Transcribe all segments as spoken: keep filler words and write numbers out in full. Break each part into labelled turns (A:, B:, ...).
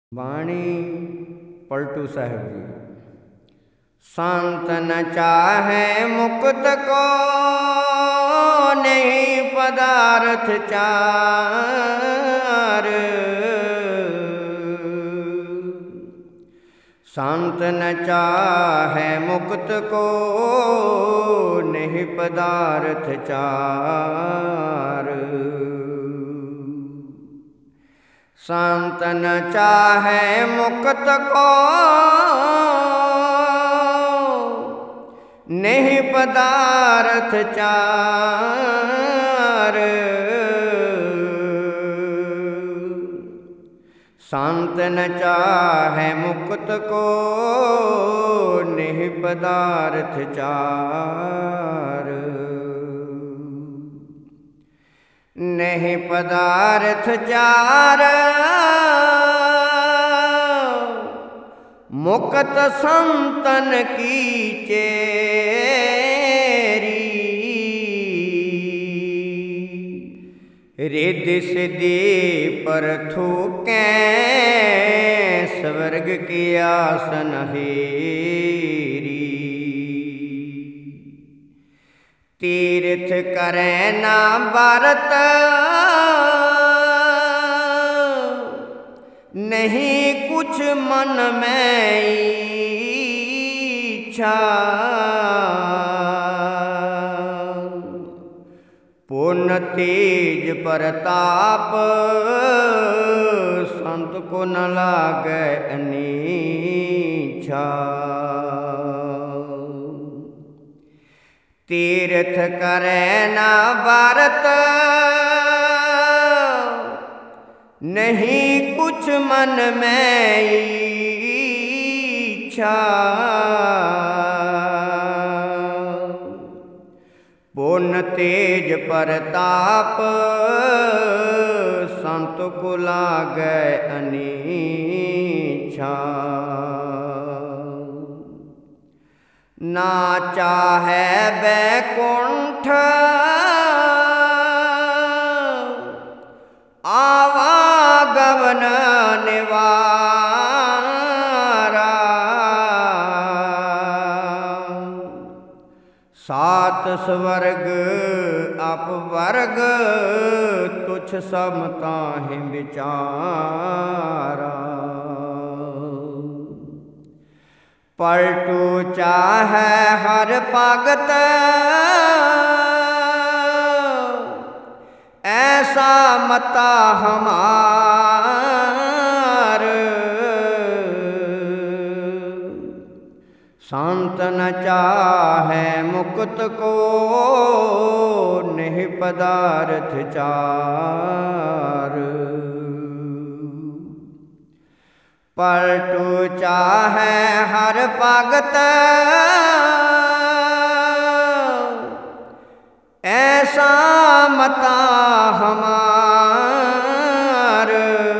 A: बाणी पलटू साहिब जी। संत न चाहे मुक्त को, नहीं पदार्थ चार। संत न चाहे मुक्त को, नहीं पदार्थ चार। संत न चाहे मुक्त को, नहीं पदार्थ चार। संत न चाहे मुक्त को, नहीं पदार्थ चार। नहीं पदार्थ चार, मुक्त संतन की चेरी। रिद्धि सिद्धि पर थूकें, स्वर्ग की आसन हेरी। तीर्थ करें ना व्रत, नहीं कुछ मन में इच्छा। पुण्य तेज प्रताप, संत को न लागे अनीच्छा। तीर्थ करे ना व्रत, नहीं कुछ मन में इच्छा। पुण्य तेज प्रताप, संत को लागे अनीच्छा। ना चाहे बैकुंठ, आवागमन निवारा। सात स्वर्ग अपवर्ग, तुच्छ सब ताहि विचारा। पलटू चाहे हर भगत, ऐसा मता हमार। संत न चाहे मुक्त को, नहीं पदार्थ चार। पलटू चाहे हर भगत, ऐसा मता हमार।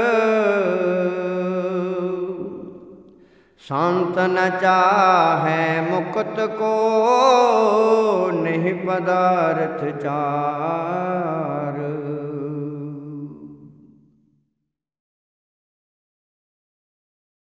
A: संत न चाहे मुक्त को, नहीं पदार्थ चार।